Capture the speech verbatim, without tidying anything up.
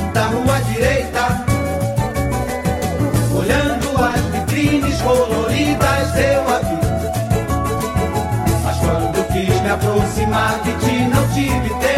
da rua direita, olhando as vitrines coloridas eu a vi. Mas quando quis me aproximar de ti não tive tempo.